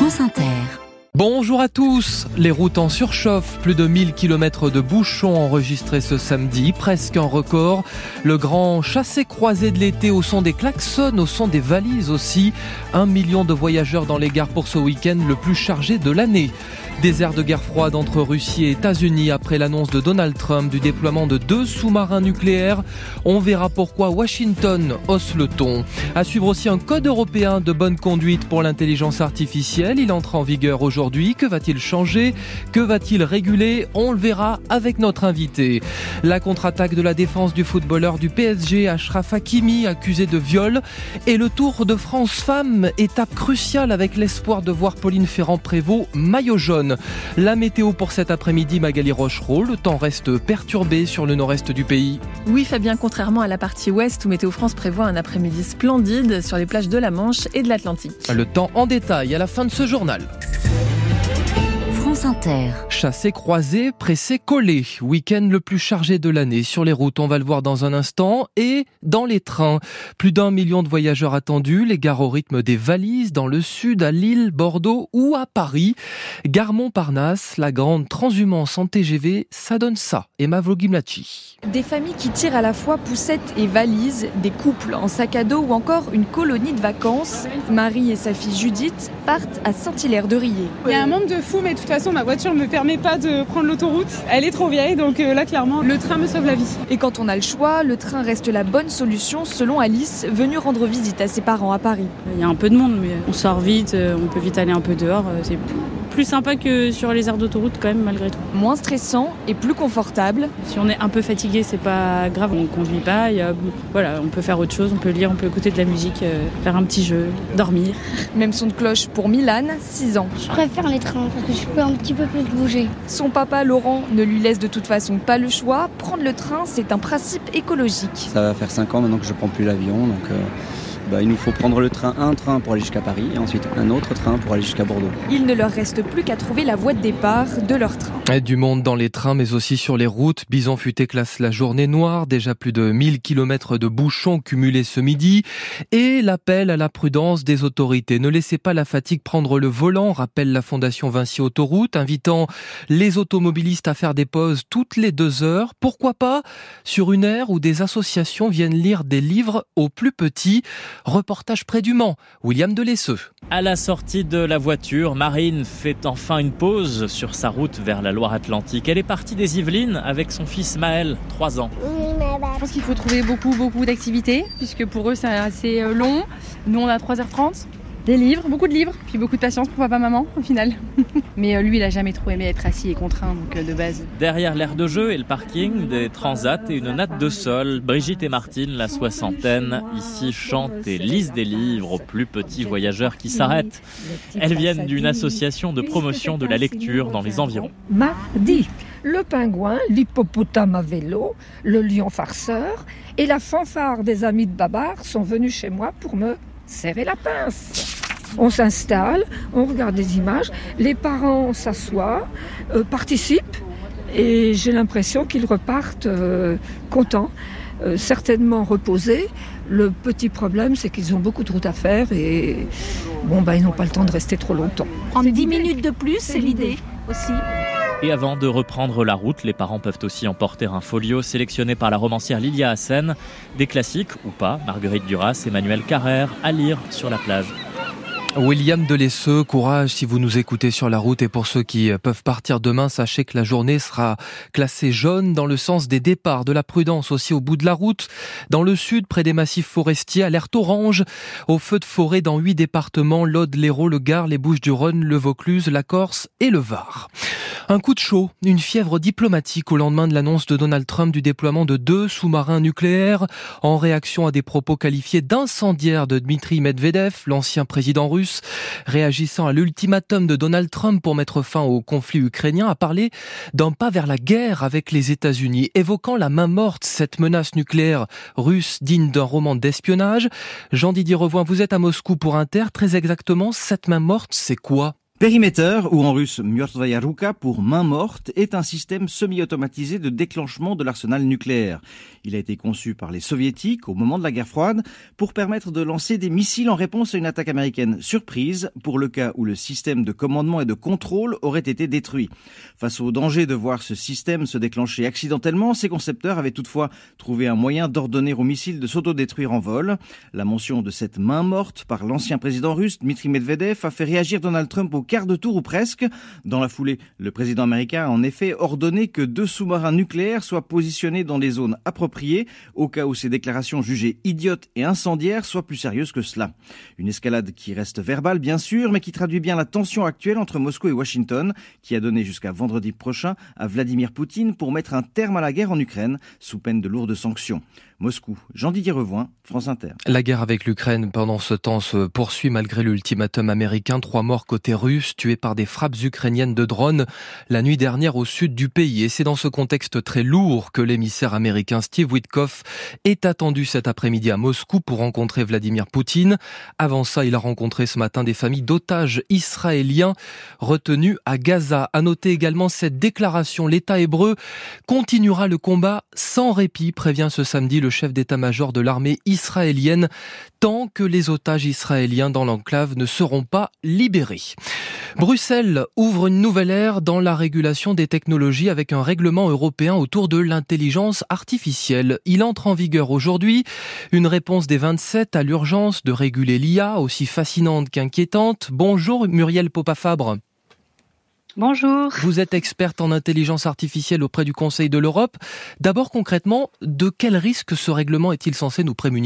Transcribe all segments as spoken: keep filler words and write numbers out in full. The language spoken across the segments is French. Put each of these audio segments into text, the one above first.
France Inter. Bonjour à tous. Les routes en surchauffe. Plus de mille kilomètres de bouchons enregistrés ce samedi, presque un record. Le grand chassé-croisé de l'été au son des klaxons, au son des valises aussi. Un million de voyageurs dans les gares pour ce week-end le plus chargé de l'année. Des airs de guerre froide entre Russie et États-Unis après l'annonce de Donald Trump du déploiement de deux sous-marins nucléaires. On verra pourquoi Washington hausse le ton. À suivre aussi un code européen de bonne conduite pour l'intelligence artificielle. Il entre en vigueur aujourd'hui. Que va-t-il changer ? Que va-t-il réguler ? On le verra avec notre invité. La contre-attaque de la défense du footballeur du P S G, Achraf Hakimi, accusé de viol. Et le Tour de France Femmes, étape cruciale avec l'espoir de voir Pauline Ferrand-Prévot maillot jaune. La météo pour cet après-midi, Magali Rochereau, le temps reste perturbé sur le nord-est du pays. Oui Fabien, contrairement à la partie ouest où Météo France prévoit un après-midi splendide sur les plages de la Manche et de l'Atlantique. Le temps en détail à la fin de ce journal. France Inter. Chassé, croisé, pressé, collé. Week-end le plus chargé de l'année sur les routes, on va le voir dans un instant. Et dans les trains, plus d'un million de voyageurs attendus, les gares au rythme des valises dans le sud, à Lille, Bordeaux ou à Paris. Gare Montparnasse, la grande transhumance en T G V, ça donne ça. Emma Vlogimlachi. Des familles qui tirent à la fois poussettes et valises, des couples en sac à dos ou encore une colonie de vacances. Marie et sa fille Judith partent à Saint-Hilaire-de-Riez. Il y a un manque de fou, mais de toute façon, ma voiture ne me permet pas de prendre l'autoroute. Elle est trop vieille, donc là, clairement, le train me sauve la vie. Et quand on a le choix, le train reste la bonne solution, selon Alice, venue rendre visite à ses parents à Paris. Il y a un peu de monde, mais on sort vite, on peut vite aller un peu dehors. C'est plus sympa que sur les aires d'autoroute, quand même, malgré tout. Moins stressant et plus confortable. Si on est un peu fatigué, c'est pas grave, on conduit pas. Il y a, voilà, on peut faire autre chose, on peut lire, on peut écouter de la musique, euh, faire un petit jeu, dormir. Même son de cloche pour Milan, six ans. Je préfère les trains parce que je peux un petit peu plus bouger. Son papa Laurent ne lui laisse de toute façon pas le choix. Prendre le train, c'est un principe écologique. Ça va faire cinq ans maintenant que je prends plus l'avion, donc euh, bah, il nous faut prendre le train, un train pour aller jusqu'à Paris et ensuite un autre train pour aller jusqu'à Bordeaux. Il ne leur reste plus qu'à trouver la voie de départ de leur train. Et du monde dans les trains mais aussi sur les routes. Bison Futé classe la journée noire, déjà plus de mille kilomètres de bouchons cumulés ce midi. Et l'appel à la prudence des autorités. Ne laissez pas la fatigue prendre le volant, rappelle la Fondation Vinci Autoroute, invitant les automobilistes à faire des pauses toutes les deux heures. Pourquoi pas sur une aire où des associations viennent lire des livres aux plus petits. Reportage près du Mans, William Delesseux. À la sortie de la voiture, Marine fait enfin une pause sur sa route vers la Loire-Atlantique. Elle est partie des Yvelines avec son fils Maël, trois ans. Je pense qu'il faut trouver beaucoup, beaucoup d'activités, puisque pour eux c'est assez long. Nous on a trois heures trente. Des livres, beaucoup de livres, puis beaucoup de patience pour papa-maman au final. Mais lui, il a jamais trop aimé être assis et contraint, donc de base. Derrière l'aire de jeu et le parking, des transats et une natte de sol, Brigitte et Martine, la soixantaine, ici chantent et lisent des livres aux plus petits voyageurs qui s'arrêtent. Elles viennent d'une association de promotion de la lecture dans les environs. Mardi, le pingouin, l'hippopotame à vélo, le lion farceur et la fanfare des amis de Babar sont venus chez moi pour me serrer la pince. On s'installe, on regarde des images, les parents s'assoient, euh, participent et j'ai l'impression qu'ils repartent euh, contents, euh, certainement reposés. Le petit problème, c'est qu'ils ont beaucoup de route à faire et bon, bah, ils n'ont pas le temps de rester trop longtemps. En dix minutes de plus, c'est l'idée aussi. Et avant de reprendre la route, les parents peuvent aussi emporter un folio sélectionné par la romancière Lilia Hassen. Des classiques, ou pas, Marguerite Duras, Emmanuel Carrère, à lire sur la plage. William Delesseux, courage si vous nous écoutez sur la route et pour ceux qui peuvent partir demain, sachez que la journée sera classée jaune dans le sens des départs, de la prudence aussi au bout de la route. Dans le sud, près des massifs forestiers, alerte orange aux feux de forêt dans huit départements, l'Aude, l'Hérault, le Gard, les Bouches-du-Rhône, le Vaucluse, la Corse et le Var. Un coup de chaud, une fièvre diplomatique au lendemain de l'annonce de Donald Trump du déploiement de deux sous-marins nucléaires en réaction à des propos qualifiés d'incendiaires de Dmitri Medvedev, l'ancien président russe. Réagissant à l'ultimatum de Donald Trump pour mettre fin au conflit ukrainien, a parlé d'un pas vers la guerre avec les États-Unis, évoquant la main morte, cette menace nucléaire russe digne d'un roman d'espionnage. Jean-Didier Revoin, vous êtes à Moscou pour Inter. Très exactement, cette main morte, c'est quoi ? Perimeter, ou en russe Mертвая рука pour main morte, est un système semi-automatisé de déclenchement de l'arsenal nucléaire. Il a été conçu par les soviétiques au moment de la guerre froide pour permettre de lancer des missiles en réponse à une attaque américaine surprise pour le cas où le système de commandement et de contrôle aurait été détruit. Face au danger de voir ce système se déclencher accidentellement, ses concepteurs avaient toutefois trouvé un moyen d'ordonner aux missiles de s'autodétruire en vol. La mention de cette main morte par l'ancien président russe Dmitri Medvedev a fait réagir Donald Trump au quart de tour ou presque. Dans la foulée, le président américain a en effet ordonné que deux sous-marins nucléaires soient positionnés dans des zones appropriées au cas où ces déclarations jugées idiotes et incendiaires soient plus sérieuses que cela. Une escalade qui reste verbale bien sûr, mais qui traduit bien la tension actuelle entre Moscou et Washington, qui a donné jusqu'à vendredi prochain à Vladimir Poutine pour mettre un terme à la guerre en Ukraine sous peine de lourdes sanctions. Moscou, Jean-Didier Revoin, France Inter. La guerre avec l'Ukraine pendant ce temps se poursuit malgré l'ultimatum américain. Trois morts côté russe, tués par des frappes ukrainiennes de drones la nuit dernière au sud du pays. Et c'est dans ce contexte très lourd que l'émissaire américain Steve Witkoff est attendu cet après-midi à Moscou pour rencontrer Vladimir Poutine. Avant ça, il a rencontré ce matin des familles d'otages israéliens retenus à Gaza. À noter également cette déclaration. L'État hébreu continuera le combat sans répit, prévient ce samedi le chef d'état-major de l'armée israélienne, tant que les otages israéliens dans l'enclave ne seront pas libérés. Bruxelles ouvre une nouvelle ère dans la régulation des technologies avec un règlement européen autour de l'intelligence artificielle. Il entre en vigueur aujourd'hui, une réponse des vingt-sept à l'urgence de réguler l'I A, aussi fascinante qu'inquiétante. Bonjour Muriel Popa-Fabre. Bonjour. Vous êtes experte en intelligence artificielle auprès du Conseil de l'Europe. D'abord, concrètement, de quel risque ce règlement est-il censé nous prémunir ?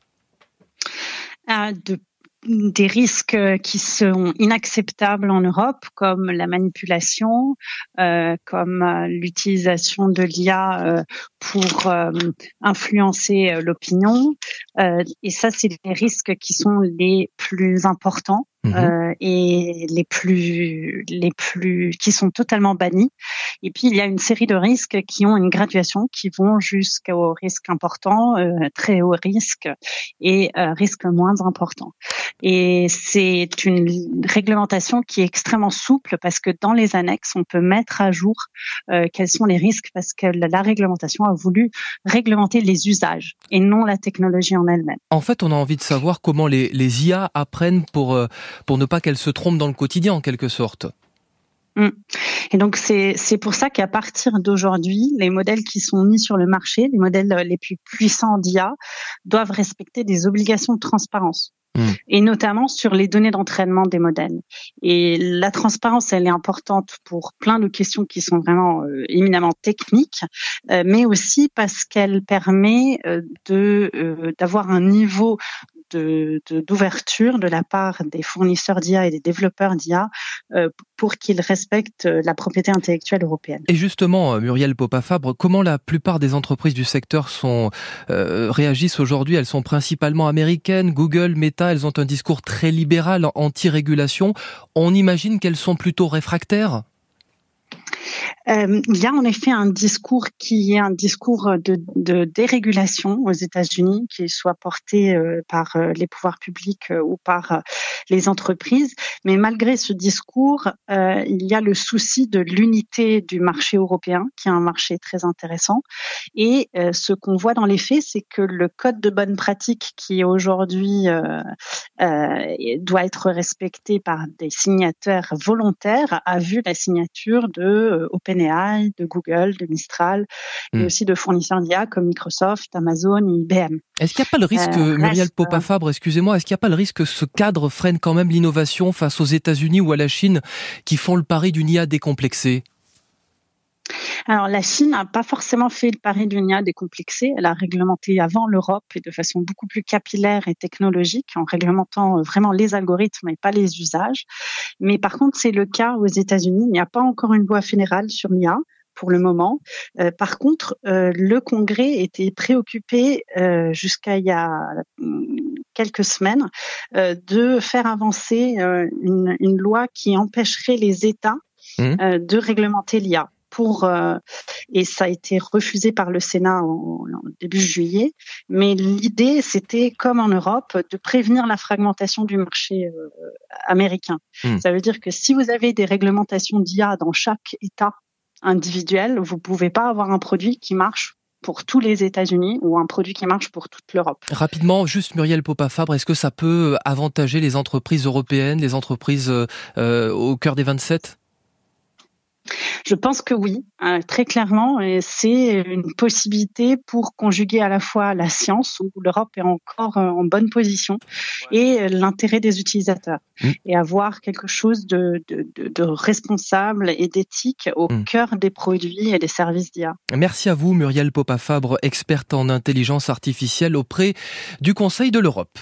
Ah, de des risques qui sont inacceptables en Europe, comme la manipulation, euh, comme euh, l'utilisation de l'I A euh, pour euh, influencer euh, l'opinion. Euh, et ça, c'est des risques qui sont les plus importants. Mmh. Euh, et les plus, les plus, qui sont totalement bannis. Et puis il y a une série de risques qui ont une graduation, qui vont jusqu'au risque important, euh, très haut risque et euh, risque moins important. Et c'est une réglementation qui est extrêmement souple parce que dans les annexes, on peut mettre à jour euh, quels sont les risques parce que la réglementation a voulu réglementer les usages et non la technologie en elle-même. En fait, on a envie de savoir comment les, les I A apprennent pour euh, pour ne pas qu'elles se trompent dans le quotidien, en quelque sorte. Mmh. Et donc, c'est, c'est pour ça qu'à partir d'aujourd'hui, les modèles qui sont mis sur le marché, les modèles les plus puissants d'I A, doivent respecter des obligations de transparence. Mmh. Et notamment sur les données d'entraînement des modèles. Et la transparence, elle est importante pour plein de questions qui sont vraiment euh, éminemment techniques, euh, mais aussi parce qu'elle permet euh, de euh, d'avoir un niveau De, de, d'ouverture de la part des fournisseurs d'I A et des développeurs d'I A euh, pour qu'ils respectent la propriété intellectuelle européenne. Et justement, Muriel Popa-Fabre, comment la plupart des entreprises du secteur sont, euh, réagissent aujourd'hui ? Elles sont principalement américaines, Google, Meta, elles ont un discours très libéral, anti-régulation. On imagine qu'elles sont plutôt réfractaires ? Euh, il y a en effet un discours qui est un discours de, de dérégulation aux États-Unis, qui soit porté euh, par euh, les pouvoirs publics euh, ou par euh, les entreprises. Mais malgré ce discours, euh, il y a le souci de l'unité du marché européen, qui est un marché très intéressant. Et euh, ce qu'on voit dans les faits, c'est que le code de bonne pratique qui aujourd'hui euh, euh, doit être respecté par des signataires volontaires a vu la signature de euh, OpenAI, de Google, de Mistral, mmh. et aussi de fournisseurs d'I A comme Microsoft, Amazon et I B M. Est-ce qu'il n'y a pas le risque, euh, Muriel reste... Popa-Fabre, excusez-moi, est-ce qu'il n'y a pas le risque que ce cadre freine quand même l'innovation face aux États-Unis ou à la Chine qui font le pari d'une I A décomplexée ? Alors, la Chine n'a pas forcément fait le pari d'une I A décomplexée. Elle a réglementé avant l'Europe et de façon beaucoup plus capillaire et technologique, en réglementant vraiment les algorithmes et pas les usages. Mais par contre, c'est le cas aux États-Unis. Il n'y a pas encore une loi fédérale sur l'I A pour le moment. Euh, par contre, euh, le Congrès était préoccupé euh, jusqu'à il y a quelques semaines euh, de faire avancer euh, une, une loi qui empêcherait les États mmh. euh, de réglementer l'I A. pour euh, et ça a été refusé par le Sénat en, en début juillet. Mais l'idée, c'était comme en Europe, de prévenir la fragmentation du marché euh, américain. Mmh. Ça veut dire que si vous avez des réglementations d'I A dans chaque État individuel, vous pouvez pas avoir un produit qui marche pour tous les États-Unis ou un produit qui marche pour toute l'Europe. Rapidement, juste Muriel Popa-Fabre, est-ce que ça peut avantager les entreprises européennes, les entreprises euh, au cœur des vingt-sept ? Je pense que oui, euh, très clairement, et c'est une possibilité pour conjuguer à la fois la science, où l'Europe est encore euh, en bonne position, et l'intérêt des utilisateurs, mmh. et avoir quelque chose de, de, de, de responsable et d'éthique au mmh. cœur des produits et des services d'I A. Merci à vous, Muriel Popa-Fabre, experte en intelligence artificielle auprès du Conseil de l'Europe.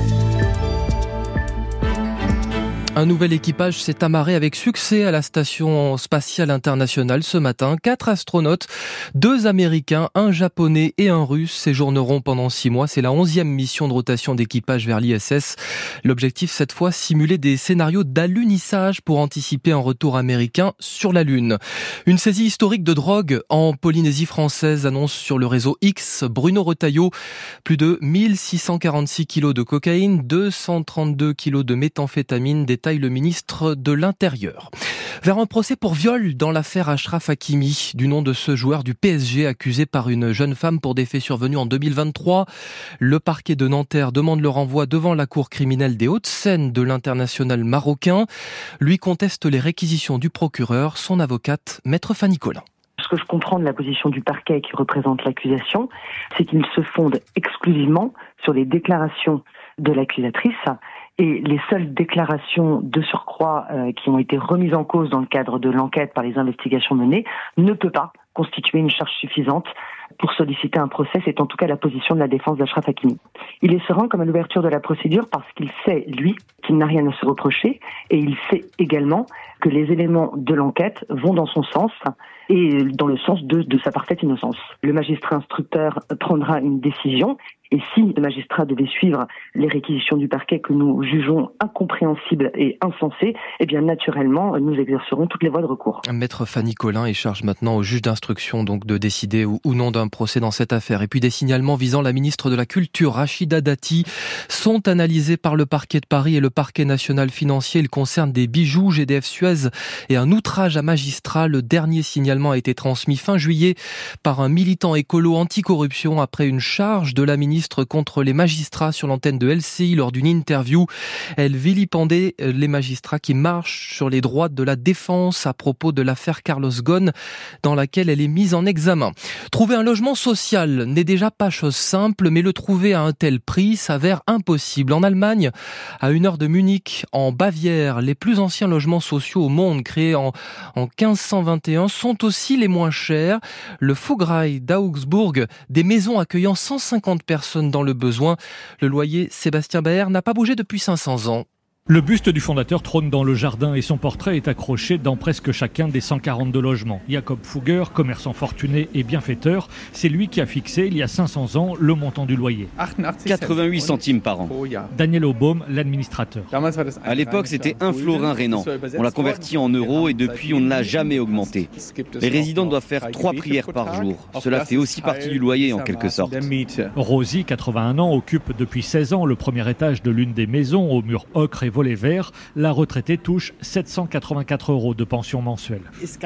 Un nouvel équipage s'est amarré avec succès à la Station spatiale internationale ce matin. Quatre astronautes, deux Américains, un Japonais et un Russe séjourneront pendant six mois. C'est la onzième mission de rotation d'équipage vers l'I S S. L'objectif, cette fois, simuler des scénarios d'alunissage pour anticiper un retour américain sur la Lune. Une saisie historique de drogue en Polynésie française, annonce sur le réseau X Bruno Retailleau. Plus de mille six cent quarante-six kilos de cocaïne, deux cent trente-deux kilos de méthamphétamine, détaille le ministre de l'Intérieur. Vers un procès pour viol dans l'affaire Achraf Hakimi, du nom de ce joueur du P S G accusé par une jeune femme pour des faits survenus en deux mille vingt-trois. Le parquet de Nanterre demande le renvoi devant la cour criminelle des Hauts-de-Seine de l'international marocain. Lui conteste les réquisitions du procureur, son avocate, maître Fanny Collin. Ce que je comprends de la position du parquet qui représente l'accusation, c'est qu'il se fonde exclusivement sur les déclarations de l'accusatrice. Et les seules déclarations de surcroît euh, qui ont été remises en cause dans le cadre de l'enquête par les investigations menées ne peut pas constituer une charge suffisante pour solliciter un procès. C'est en tout cas la position de la défense d'Achraf Hakimi. Il est serein comme à l'ouverture de la procédure parce qu'il sait, lui, qu'il n'a rien à se reprocher et il sait également que les éléments de l'enquête vont dans son sens et dans le sens de, de sa parfaite innocence. Le magistrat instructeur prendra une décision et si le magistrat devait suivre les réquisitions du parquet que nous jugeons incompréhensibles et insensées, eh bien naturellement, nous exercerons toutes les voies de recours. Maître Fanny Collin et charge maintenant au juge d'instruction donc de décider ou, ou non d'un procès dans cette affaire. Et puis des signalements visant la ministre de la Culture, Rachida Dati, sont analysés par le parquet de Paris et le parquet national financier. Ils concernent des bijoux G D F Suez et un outrage à magistrat. Le dernier signalement a été transmis fin juillet par un militant écolo anticorruption après une charge de la ministre contre les magistrats sur l'antenne de L C I lors d'une interview. Elle vilipendait les magistrats qui marchent sur les droits de la défense à propos de l'affaire Carlos Ghosn dans laquelle elle est mise en examen. Trouver un logement social n'est déjà pas chose simple, mais le trouver à un tel prix s'avère impossible. En Allemagne, à une heure de Munich, en Bavière, les plus anciens logements sociaux au monde créés en, en quinze cent vingt et un sont aussi les moins chers. Le Vogtei d'Augsbourg, des maisons accueillant cent cinquante personnes dans le besoin. Le loyer, Sébastien Baer, n'a pas bougé depuis cinq cents ans. Le buste du fondateur trône dans le jardin et son portrait est accroché dans presque chacun des cent quarante-deux logements. Jakob Fugger, commerçant fortuné et bienfaiteur, c'est lui qui a fixé il y a cinq cents ans le montant du loyer. quatre-vingt-huit centimes par an. Daniel Obaum, l'administrateur. À l'époque, c'était un florin rhénan. On l'a converti en euros et depuis, on ne l'a jamais augmenté. Les résidents doivent faire trois prières par jour. Cela fait aussi partie du loyer en quelque sorte. Rosie, quatre-vingt-un ans, occupe depuis seize ans le premier étage de l'une des maisons aux murs ocre et volet vert. La retraitée touche sept cent quatre-vingt-quatre euros de pension mensuelle.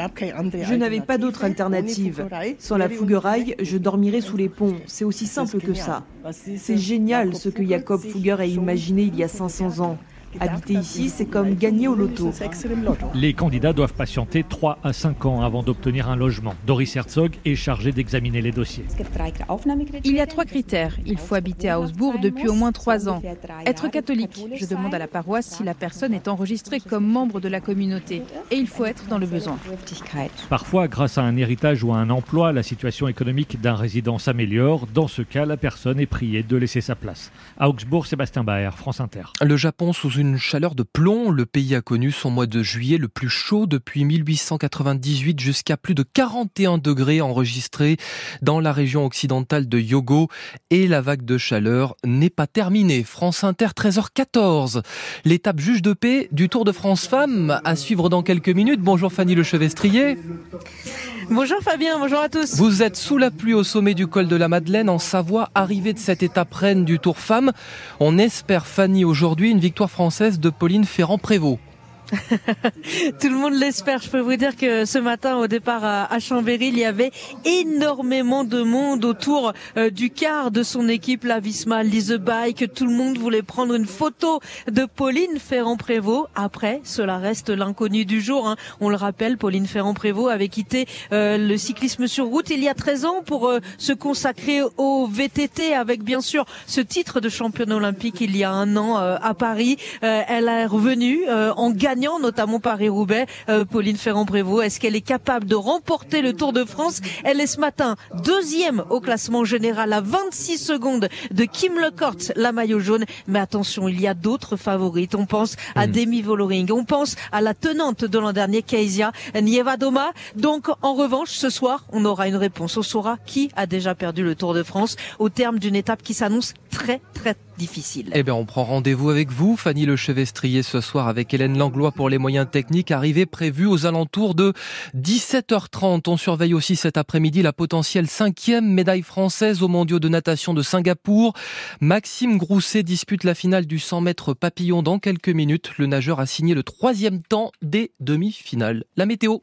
Je n'avais pas d'autre alternative. Sans la Fuggerei, je dormirais sous les ponts. C'est aussi simple que ça. C'est génial ce que Jakob Fugger a imaginé il y a cinq cents ans. Habiter ici, c'est comme gagner au loto. Les candidats doivent patienter trois à cinq ans avant d'obtenir un logement. Doris Herzog est chargée d'examiner les dossiers. Il y a trois critères. Il faut habiter à Augsbourg depuis au moins trois ans. Être catholique. Je demande à la paroisse si la personne est enregistrée comme membre de la communauté. Et il faut être dans le besoin. Parfois, grâce à un héritage ou à un emploi, la situation économique d'un résident s'améliore. Dans ce cas, la personne est priée de laisser sa place. À Augsbourg, Sébastien Baer, France Inter. Le Japon sous une chaleur de plomb. Le pays a connu son mois de juillet le plus chaud depuis mille huit cent quatre-vingt-dix-huit, jusqu'à plus de quarante et un degrés enregistrés dans la région occidentale de Hyogo. Et la vague de chaleur n'est pas terminée. France Inter, treize heures quatorze. L'étape juge de paix du Tour de France Femmes à suivre dans quelques minutes. Bonjour Fanny Lechevestrier. Bonjour Fabien, bonjour à tous. Vous êtes sous la pluie au sommet du col de la Madeleine en Savoie, arrivée de cette étape reine du Tour Femmes. On espère, Fanny, aujourd'hui une victoire française de Pauline Ferrand-Prévot. Tout le monde l'espère. Je peux vous dire que ce matin, au départ à Chambéry, il y avait énormément de monde autour euh, du quart de son équipe, la Visma Lease Bike. Tout le monde voulait prendre une photo de Pauline Ferrand-Prévot. Après, cela reste l'inconnu du jour. Hein. On le rappelle, Pauline Ferrand-Prévot avait quitté euh, le cyclisme sur route il y a treize ans pour euh, se consacrer au V T T avec bien sûr ce titre de championne olympique il y a un an euh, à Paris. Euh, elle est revenue euh, en gagnant notamment Paris-Roubaix. Euh, Pauline Ferrand-Prévot, est-ce qu'elle est capable de remporter le Tour de France? Elle est ce matin deuxième au classement général à vingt-six secondes de Kim Lecorts, la maillot jaune. Mais attention, il y a d'autres favorites. On pense à mmh. Demi Vollering, on pense à la tenante de l'an dernier, Kezia Nievadoma. Donc en revanche, ce soir, on aura une réponse. On saura qui a déjà perdu le Tour de France au terme d'une étape qui s'annonce très très difficile. Eh bien, on prend rendez-vous avec vous, Fanny Lechevestrier, ce soir avec Hélène Langlois pour les moyens techniques. Arrivée prévue aux alentours de dix-sept heures trente. On surveille aussi cet après-midi la potentielle cinquième médaille française aux mondiaux de natation de Singapour. Maxime Grousset dispute la finale du cent mètres papillon dans quelques minutes. Le nageur a signé le troisième temps des demi-finales. La météo.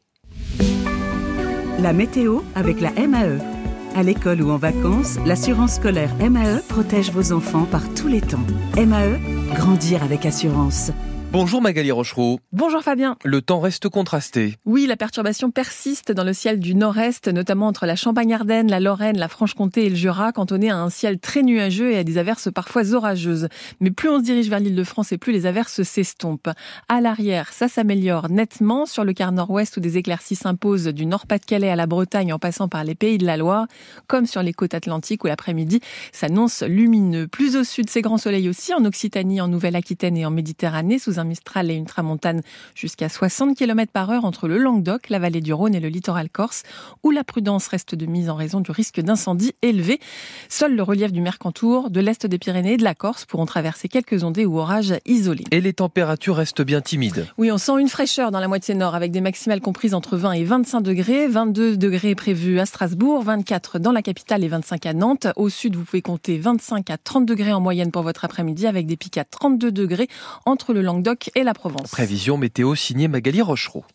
La météo avec la M A E. À l'école ou en vacances, l'assurance scolaire M A E protège vos enfants par tous les temps. M A E, grandir avec assurance. Bonjour Magali Rochereau. Bonjour Fabien. Le temps reste contrasté. Oui, la perturbation persiste dans le ciel du nord-est, notamment entre la Champagne-Ardenne, la Lorraine, la Franche-Comté et le Jura, cantonné à un ciel très nuageux et à des averses parfois orageuses. Mais plus on se dirige vers l'Île-de-France et plus les averses s'estompent. À l'arrière, ça s'améliore nettement sur le quart nord-ouest où des éclaircies s'imposent du Nord-Pas-de-Calais à la Bretagne en passant par les Pays de la Loire, comme sur les côtes atlantiques où l'après-midi s'annonce lumineux. Plus au sud, c'est grand soleil aussi en Occitanie, en Nouvelle-Aquitaine et en Méditerranée, sous un mistral et une tramontane jusqu'à soixante kilomètres par heure entre le Languedoc, la vallée du Rhône et le littoral corse, où la prudence reste de mise en raison du risque d'incendie élevé. Seul le relief du Mercantour, de l'est des Pyrénées et de la Corse pourront traverser quelques ondées ou orages isolés. Et les températures restent bien timides. Oui, on sent une fraîcheur dans la moitié nord, avec des maximales comprises entre vingt et vingt-cinq degrés, vingt-deux degrés prévus à Strasbourg, vingt-quatre dans la capitale et vingt-cinq à Nantes. Au sud, vous pouvez compter vingt-cinq à trente degrés en moyenne pour votre après-midi, avec des pics à trente-deux degrés entre le Languedoc et la Provence. Prévision météo signée Magali Rochereau.